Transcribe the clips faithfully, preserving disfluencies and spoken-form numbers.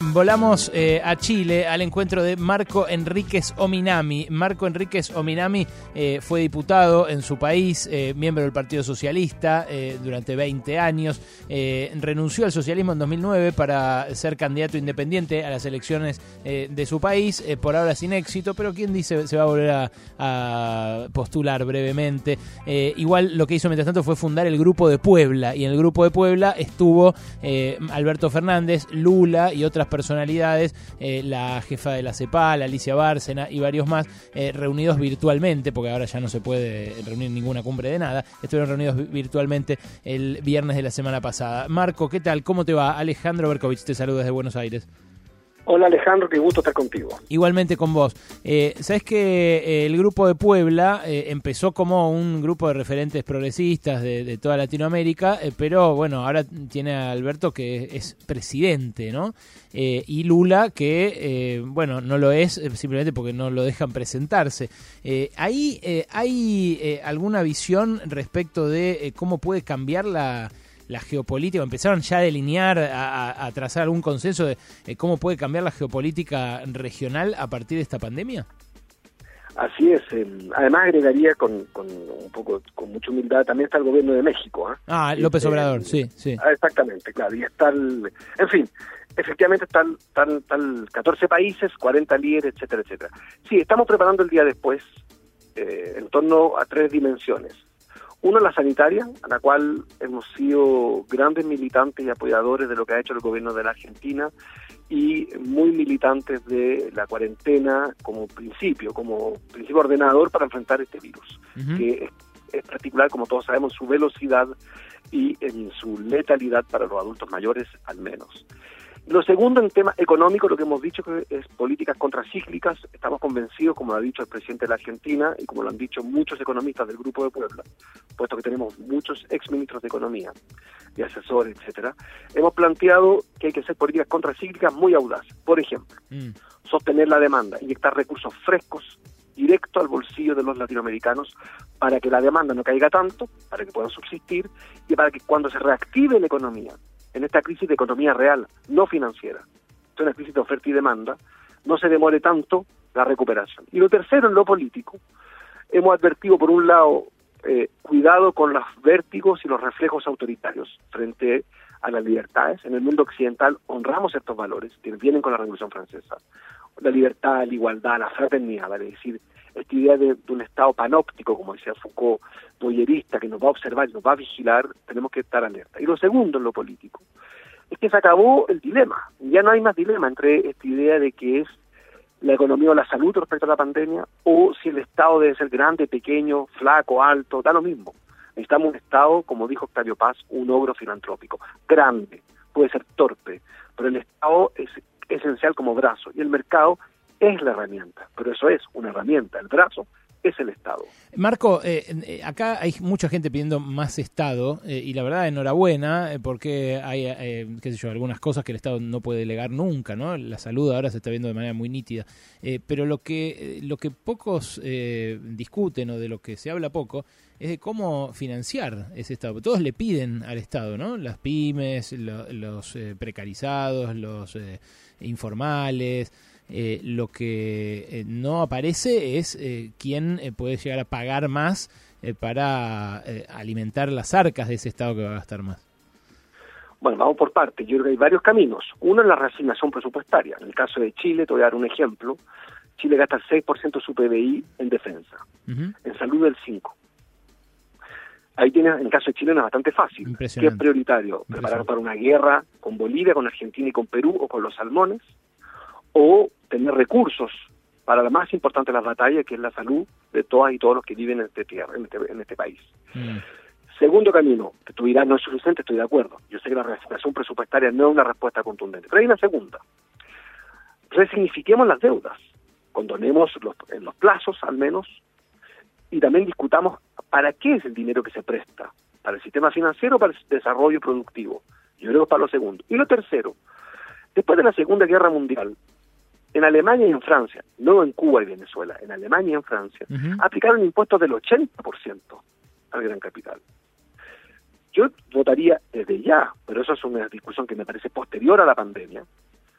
volamos eh, a Chile al encuentro de Marco Enríquez Ominami. Marco Enríquez Ominami eh, fue diputado en su país, eh, miembro del Partido Socialista eh, durante veinte años. Eh, renunció al socialismo en dos mil nueve para ser candidato independiente a las elecciones eh, de su país, eh, por ahora sin éxito, pero quién dice se va a volver a, a postular brevemente. Eh, igual lo que hizo mientras tanto fue fundar el Grupo de Puebla, y en el Grupo de Puebla estuvo eh, Alberto Fernández, Lula y otras personalidades, eh, la jefa de la CEPAL, Alicia Bárcena y varios más, eh, reunidos virtualmente, porque ahora ya no se puede reunir en ninguna cumbre de nada. Estuvieron reunidos virtualmente el viernes de la semana pasada. Marco, ¿qué tal? ¿Cómo te va? Alejandro Berkovich te saluda desde Buenos Aires. Hola Alejandro, qué gusto estar contigo. Igualmente con vos. Eh, Sabés que eh, el Grupo de Puebla eh, empezó como un grupo de referentes progresistas de, de toda Latinoamérica, eh, pero bueno, ahora tiene a Alberto que es presidente, ¿no? Eh, y Lula que, eh, bueno, no lo es eh, simplemente porque no lo dejan presentarse. Eh, ¿Ahí eh, hay eh, alguna visión respecto de eh, cómo puede cambiar la... la geopolítica? ¿Empezaron ya a delinear, a, a, a trazar algún consenso de eh, cómo puede cambiar la geopolítica regional a partir de esta pandemia? Así es. Eh, además agregaría con, con un poco, con mucha humildad, también está el gobierno de México. ¿eh? Ah, López Obrador, eh, sí, sí. Exactamente, claro. Y está el, en fin, efectivamente están, están, están catorce países, cuarenta líderes, etcétera, etcétera. Sí, estamos preparando el día después eh, en torno a tres dimensiones. Uno, la sanitaria, a la cual hemos sido grandes militantes y apoyadores de lo que ha hecho el gobierno de la Argentina y muy militantes de la cuarentena como principio, como principio ordenador para enfrentar este virus, uh-huh. que es, es particular, como todos sabemos, su velocidad y en su letalidad para los adultos mayores al menos. Lo segundo, en tema económico, lo que hemos dicho que es políticas contracíclicas. Estamos convencidos, como lo ha dicho el presidente de la Argentina y como lo han dicho muchos economistas del Grupo de Puebla, puesto que tenemos muchos exministros de Economía, de asesores, etcétera, hemos planteado que hay que hacer políticas contracíclicas muy audaces. Por ejemplo, mm. sostener la demanda, inyectar recursos frescos directo al bolsillo de los latinoamericanos para que la demanda no caiga tanto, para que puedan subsistir y para que cuando se reactive la economía, en esta crisis de economía real, no financiera, es una crisis de oferta y demanda, no se demore tanto la recuperación. Y lo tercero, en lo político, hemos advertido, por un lado, eh, cuidado con los vértigos y los reflejos autoritarios frente a las libertades. En el mundo occidental honramos estos valores que vienen con la Revolución Francesa. La libertad, la igualdad, la fraternidad, vale decir, esta idea de, de un Estado panóptico, como decía Foucault, boyerista, que nos va a observar y nos va a vigilar, tenemos que estar alerta. Y lo segundo en lo político, es que se acabó el dilema. Ya no hay más dilema entre esta idea de que es la economía o la salud respecto a la pandemia, o si el Estado debe ser grande, pequeño, flaco, alto, da lo mismo. Necesitamos un Estado, como dijo Octavio Paz, un ogro filantrópico, grande, puede ser torpe, pero el Estado es esencial como brazo, y el mercado es la herramienta, pero eso es una herramienta, el brazo es el Estado. Marco, eh, acá hay mucha gente pidiendo más Estado, eh, y la verdad enhorabuena, eh, porque hay, eh, qué sé yo, algunas cosas que el Estado no puede delegar nunca, ¿no? La salud ahora se está viendo de manera muy nítida, eh, pero lo que, eh, lo que pocos eh, discuten o de lo que se habla poco es de cómo financiar ese Estado. Todos le piden al Estado, ¿no? Las pymes, lo, los eh, precarizados, los eh, informales. Eh, lo que eh, no aparece es eh, quién eh, puede llegar a pagar más eh, para eh, alimentar las arcas de ese Estado que va a gastar más. Bueno, vamos por partes. Yo creo que hay varios caminos. Uno es la reasignación presupuestaria. En el caso de Chile, te voy a dar un ejemplo. Chile gasta el seis por ciento de su P B I en defensa. Uh-huh. En salud el cinco por ciento. Ahí tienes, en el caso de Chile, no es bastante fácil. ¿Qué es prioritario? Preparar para una guerra con Bolivia, con Argentina y con Perú, o con los salmones, o tener recursos para la más importante de las batallas, que es la salud de todas y todos los que viven en este tierra, en este, en este país. Mm. Segundo camino, que tú dirás no es suficiente, estoy de acuerdo. Yo sé que la reasignación presupuestaria no es una respuesta contundente, pero hay una segunda. Resignifiquemos las deudas, condonemos los, en los plazos al menos, y también discutamos para qué es el dinero que se presta, para el sistema financiero o para el desarrollo productivo. Yo creo que es para lo segundo. Y lo tercero, después de la Segunda Guerra Mundial, en Alemania y en Francia, no en Cuba y Venezuela, en Alemania y en Francia, uh-huh. aplicaron impuestos del ochenta por ciento al gran capital. Yo votaría desde ya, pero eso es una discusión que me parece posterior a la pandemia,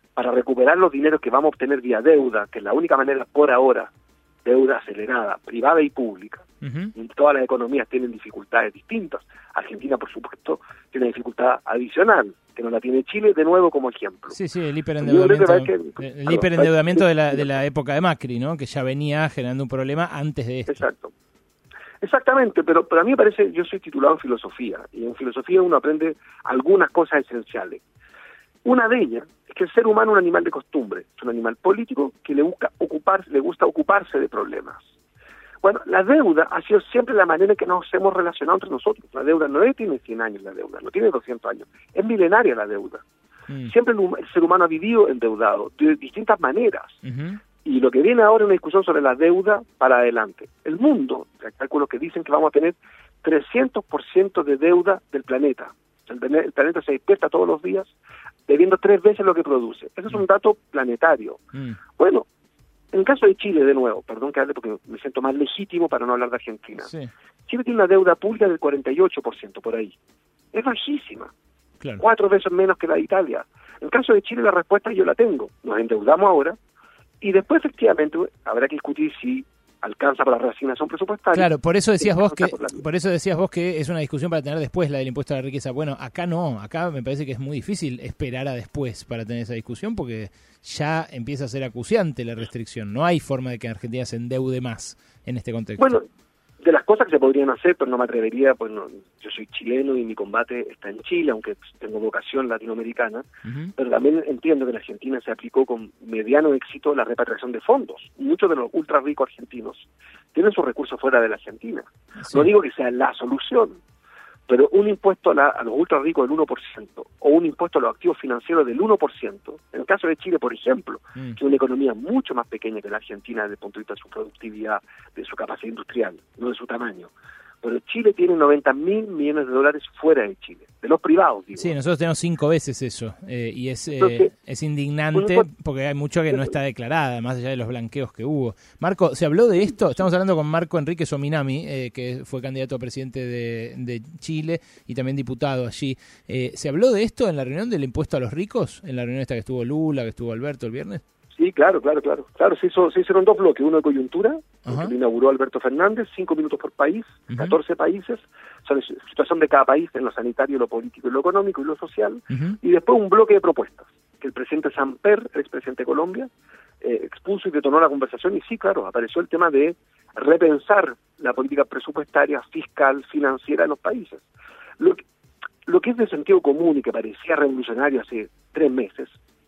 para recuperar los dineros que vamos a obtener vía deuda, que es la única manera por ahora, deuda acelerada, privada y pública. Uh-huh. Y todas las economías tienen dificultades distintas. Argentina, por supuesto, tiene una dificultad adicional, que no la tiene Chile, de nuevo como ejemplo. Sí, sí, el hiperendeudamiento, que que, el claro, hiperendeudamiento que, de, la, de la época de Macri, ¿no? Que ya venía generando un problema antes de esto. Exacto. Exactamente, pero, pero a mí me parece, yo soy titulado en filosofía, y en filosofía uno aprende algunas cosas esenciales. Una de ellas es que el ser humano es un animal de costumbre, es un animal político que le busca ocupar, le gusta ocuparse de problemas. Bueno, la deuda ha sido siempre la manera en que nos hemos relacionado entre nosotros. La deuda no tiene cien años, la deuda no tiene doscientos años, es milenaria la deuda. Mm. Siempre el, el ser humano ha vivido endeudado de distintas maneras. Uh-huh. Y lo que viene ahora es una discusión sobre la deuda para adelante. El mundo, hay cálculos que dicen que vamos a tener trescientos por ciento de deuda del planeta. El, el planeta se despierta todos los días debiendo tres veces lo que produce. Ese es un dato planetario. Mm. Bueno, en el caso de Chile, de nuevo, perdón que hable porque me siento más legítimo para no hablar de Argentina. Sí. Chile tiene una deuda pública del cuarenta y ocho por ciento por ahí. Es bajísima. Claro. Cuatro veces menos que la de Italia. En el caso de Chile la respuesta yo la tengo. Nos endeudamos ahora y después efectivamente habrá que discutir si alcanza para la reasignación presupuestaria. Claro, por eso decías vos que por eso decías vos que es una discusión para tener después la del impuesto a la riqueza. Bueno, acá no, acá me parece que es muy difícil esperar a después para tener esa discusión porque ya empieza a ser acuciante la restricción. No hay forma de que Argentina se endeude más en este contexto. Bueno, de las cosas que se podrían hacer, pero no me atrevería, pues no, yo soy chileno y mi combate está en Chile, aunque tengo vocación latinoamericana, uh-huh. pero también entiendo que en Argentina se aplicó con mediano éxito la repatriación de fondos. Muchos de los ultra ricos argentinos tienen sus recursos fuera de la Argentina. Sí. No digo que sea la solución, pero un impuesto a, la, a los ultra ricos del uno por ciento o un impuesto a los activos financieros del uno por ciento, en el caso de Chile, por ejemplo, mm. que es una economía mucho más pequeña que la Argentina desde el punto de vista de su productividad, de su capacidad industrial, no de su tamaño. Pero Chile tiene noventa mil millones de dólares fuera de Chile, de los privados, digo. Sí, nosotros tenemos cinco veces eso, eh, y es, eh, Entonces, es indignante porque hay mucho que no está declarada, más allá de los blanqueos que hubo. Marco, ¿se habló de esto? Estamos hablando con Marco Enríquez Ominami, eh, que fue candidato a presidente de, de Chile y también diputado allí. Eh, ¿Se habló de esto en la reunión del impuesto a los ricos? En la reunión esta que estuvo Lula, que estuvo Alberto el viernes. Sí, claro, claro, claro. Claro, se, hizo, se hicieron dos bloques, uno de coyuntura, que lo inauguró Alberto Fernández, cinco minutos por país, uh-huh. catorce países, sobre la situación de cada país en lo sanitario, lo político y lo económico y lo social, uh-huh. y después un bloque de propuestas, que el presidente Samper, el expresidente de Colombia, eh, expuso y detonó la conversación, y sí, claro, apareció el tema de repensar la política presupuestaria, fiscal, financiera de los países. Lo que, lo que es de sentido común y que parecía revolucionario hace tres meses,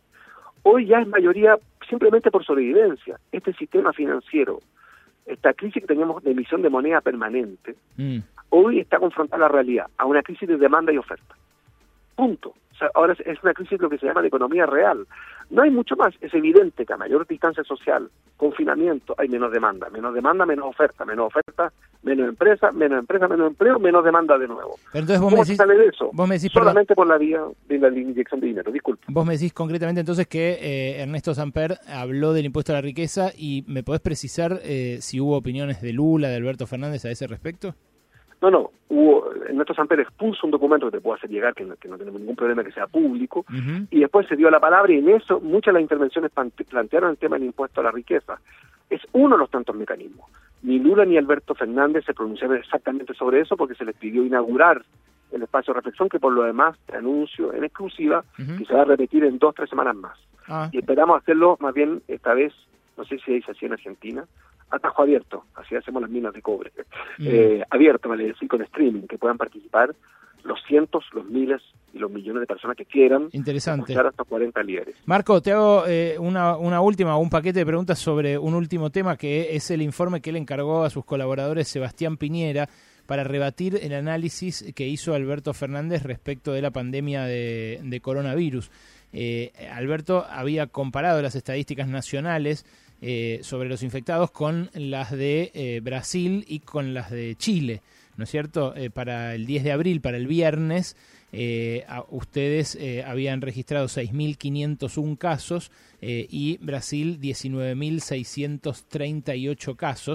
hoy ya es mayoría simplemente por sobrevivencia. Este sistema financiero, esta crisis que teníamos de emisión de moneda permanente, mm. hoy está confrontada a la realidad, a una crisis de demanda y oferta. Punto. O sea, ahora es una crisis de lo que se llama de economía real. No hay mucho más. Es evidente que a mayor distancia social, confinamiento, hay menos demanda. Menos demanda, menos oferta. Menos oferta, menos empresa. Menos empresa, menos empleo, menos demanda de nuevo. Pero entonces vos ¿Cómo me decís, se sale de eso? Vos me decís, solamente perdón, por la vía de la inyección de dinero. Disculpe. Vos me decís concretamente entonces que eh, Ernesto Samper habló del impuesto a la riqueza y ¿me podés precisar eh, si hubo opiniones de Lula, de Alberto Fernández a ese respecto? No, no, hubo, Ernesto Samper expuso un documento que te puedo hacer llegar, que no, que no tenemos ningún problema que sea público, uh-huh. y después se dio la palabra y en eso muchas de las intervenciones plantearon el tema del impuesto a la riqueza. Es uno de los tantos mecanismos. Ni Lula ni Alberto Fernández se pronunciaron exactamente sobre eso porque se les pidió inaugurar el espacio de reflexión, que por lo demás te anuncio en exclusiva uh-huh. que se va a repetir en dos, tres semanas más. Ah. Y esperamos hacerlo más bien esta vez, no sé si se dice así en Argentina, atajo abierto, así hacemos las minas de cobre, mm. eh, abierto, vale decir, con streaming, que puedan participar los cientos, los miles y los millones de personas que quieran. Interesante. Escuchar hasta cuarenta líderes. Marco, te hago eh, una, una última, un paquete de preguntas sobre un último tema, que es el informe que él encargó a sus colaboradores Sebastián Piñera para rebatir el análisis que hizo Alberto Fernández respecto de la pandemia de, de coronavirus. Eh, Alberto había comparado las estadísticas nacionales eh, sobre los infectados con las de eh, Brasil y con las de Chile, ¿no es cierto? Eh, para el diez de abril, para el viernes, eh, a, ustedes eh, habían registrado seis mil quinientos uno casos eh, y Brasil diecinueve mil seiscientos treinta y ocho casos.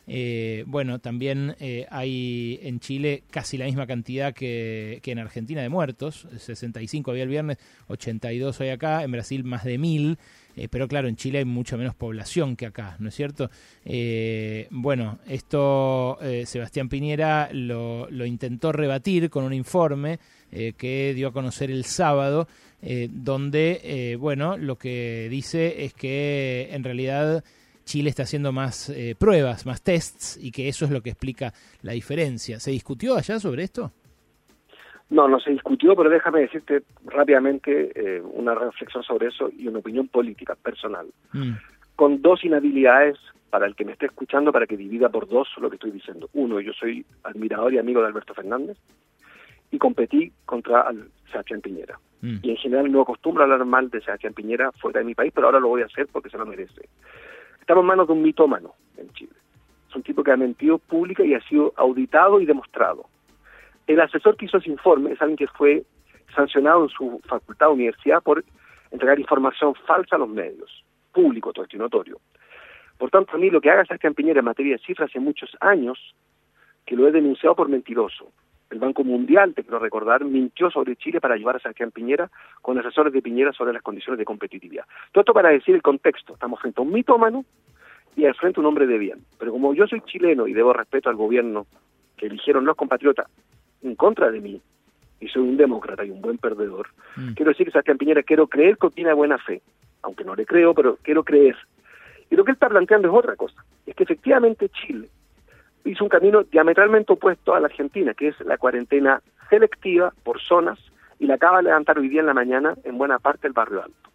Eh, bueno, también eh, hay en Chile casi la misma cantidad que, que en Argentina de muertos, sesenta y cinco había el viernes, ochenta y dos hoy acá, en Brasil más de mil, eh, pero claro, en Chile hay mucha menos población que acá, ¿no es cierto? Eh, bueno, esto eh, Sebastián Piñera lo, lo intentó rebatir con un informe eh, que dio a conocer el sábado, eh, donde, eh, bueno, lo que dice es que en realidad Chile está haciendo más eh, pruebas, más tests, y que eso es lo que explica la diferencia. ¿Se discutió allá sobre esto? No, no se discutió, pero déjame decirte rápidamente eh, una reflexión sobre eso y una opinión política personal. Mm. Con dos inhabilidades para el que me esté escuchando, para que divida por dos lo que estoy diciendo. Uno, yo soy admirador y amigo de Alberto Fernández y competí contra Sebastián Piñera. Mm. Y en general no acostumbro a hablar mal de Sebastián Piñera fuera de mi país, pero ahora lo voy a hacer porque se lo merece. Estamos en manos de un mitómano en Chile. Es un tipo que ha mentido pública y ha sido auditado y demostrado. El asesor que hizo ese informe es alguien que fue sancionado en su facultad o universidad por entregar información falsa a los medios, público, todo esto y notorio. Por tanto, a mí lo que haga Sebastián Piñera en materia de cifras hace muchos años que lo he denunciado por mentiroso. El Banco Mundial, te quiero recordar, mintió sobre Chile para ayudar a Sebastián Piñera con asesores de Piñera sobre las condiciones de competitividad. Todo esto para decir el contexto. Estamos frente a un mitómano y al frente a un hombre de bien. Pero como yo soy chileno y debo respeto al gobierno que eligieron los compatriotas en contra de mí, y soy un demócrata y un buen perdedor, mm. quiero decir que Sebastián Piñera, quiero creer que tiene buena fe, aunque no le creo, pero quiero creer. Y lo que él está planteando es otra cosa, es que efectivamente Chile hizo un camino diametralmente opuesto a la Argentina, que es la cuarentena selectiva por zonas, y la acaba de levantar hoy día en la mañana en buena parte del Barrio Alto.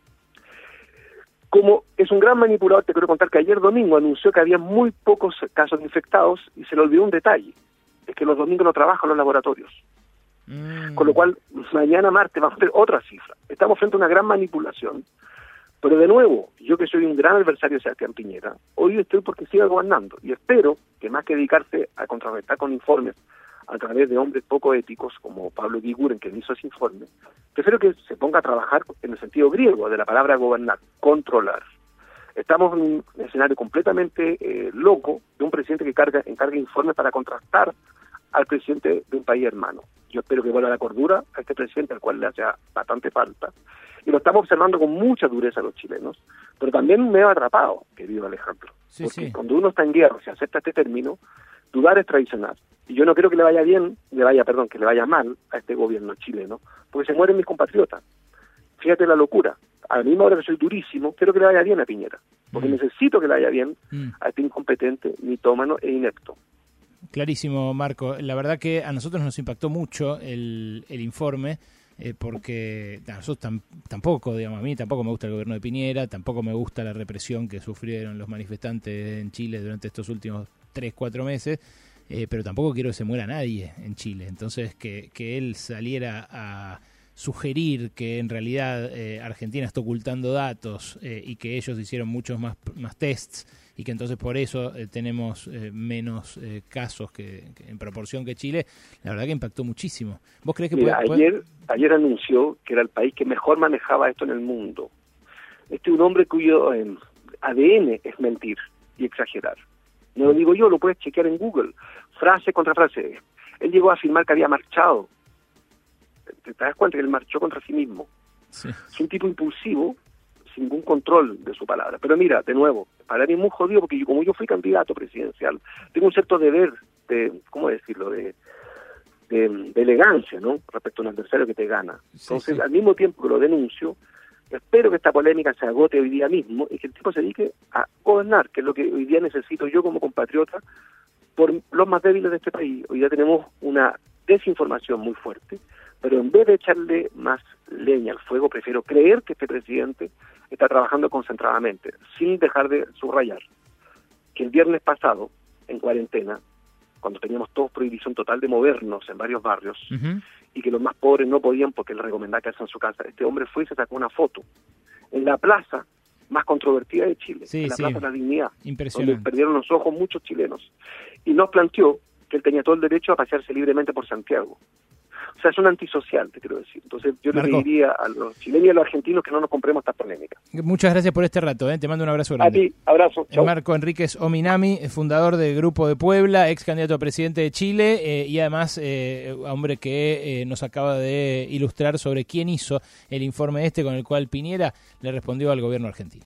Como es un gran manipulador, te quiero contar que ayer domingo anunció que había muy pocos casos infectados y se le olvidó un detalle, es que los domingos no trabajan los laboratorios. Mm. Con lo cual, mañana martes vamos a ver otra cifra. Estamos frente a una gran manipulación. Pero de nuevo, yo que soy un gran adversario de Sebastián Piñera, hoy estoy porque siga gobernando y espero que más que dedicarse a contrarrestar con informes a través de hombres poco éticos como Pablo Guiguren, que hizo ese informe, prefiero que se ponga a trabajar en el sentido griego de la palabra gobernar, controlar. Estamos en un escenario completamente eh, loco de un presidente que carga, encarga informes para contrastar al presidente de un país hermano. Yo espero que vuelva la cordura a este presidente, al cual le hace bastante falta, y lo estamos observando con mucha dureza los chilenos, pero también me he atrapado, querido Alejandro, sí, porque sí. Cuando uno está en guerra, se acepta este término, dudar es traicionar, y yo no quiero que le vaya bien, le vaya, perdón, que le vaya mal a este gobierno chileno, porque se mueren mis compatriotas. Fíjate la locura, a la misma hora que soy durísimo, quiero que le vaya bien a Piñera, porque mm. necesito que le vaya bien mm. a este incompetente, mitómano e inepto. Clarísimo, Marco. La verdad que a nosotros nos impactó mucho el, el informe, eh, porque a nosotros tam, tampoco, digamos, a mí tampoco me gusta el gobierno de Piñera, tampoco me gusta la represión que sufrieron los manifestantes en Chile durante estos últimos tres, cuatro meses, eh, pero tampoco quiero que se muera nadie en Chile. Entonces, que, que él saliera a sugerir que en realidad eh, Argentina está ocultando datos eh, y que ellos hicieron muchos más, más tests y que entonces por eso eh, tenemos eh, menos eh, casos que, que en proporción que Chile, la verdad que impactó muchísimo. ¿Vos crees que Mira, puede, ayer, puede... ayer anunció que era el país que mejor manejaba esto en el mundo. Este es un hombre cuyo eh, A D N es mentir y exagerar. No lo digo yo, lo puedes chequear en Google, frase contra frase. Él llegó a afirmar que había marchado. ¿Te das cuenta que él marchó contra sí mismo? Sí. Es un tipo impulsivo, sin ningún control de su palabra. Pero mira, de nuevo, para mí es muy jodido, porque yo, como yo fui candidato presidencial, tengo un cierto deber de, ¿cómo decirlo?, de, de, de elegancia, ¿no?, respecto a un adversario que te gana. Entonces, sí, sí. Al mismo tiempo que lo denuncio, espero que esta polémica se agote hoy día mismo y que el tipo se dedique a gobernar, que es lo que hoy día necesito yo como compatriota, por los más débiles de este país. Hoy día tenemos una desinformación muy fuerte, pero en vez de echarle más leña al fuego, prefiero creer que este presidente está trabajando concentradamente, sin dejar de subrayar que el viernes pasado, en cuarentena, cuando teníamos todos prohibición total de movernos en varios barrios, uh-huh. y que los más pobres no podían porque les recomendaba quedarse en su casa, este hombre fue y se sacó una foto en la plaza más controvertida de Chile, sí, en la sí. Plaza de la Dignidad, donde perdieron los ojos muchos chilenos, y nos planteó que él tenía todo el derecho a pasearse libremente por Santiago. O O sea, es un antisocial, te quiero decir. Entonces yo Marco, le diría a los chilenos y a los argentinos que no nos compremos estas polémicas. Muchas gracias por este rato, ¿eh? Te mando un abrazo grande. A ti, abrazo. Chau. Marco Enríquez Ominami, fundador del Grupo de Puebla, ex candidato a presidente de Chile eh, y además eh, hombre que eh, nos acaba de ilustrar sobre quién hizo el informe este con el cual Piñera le respondió al gobierno argentino.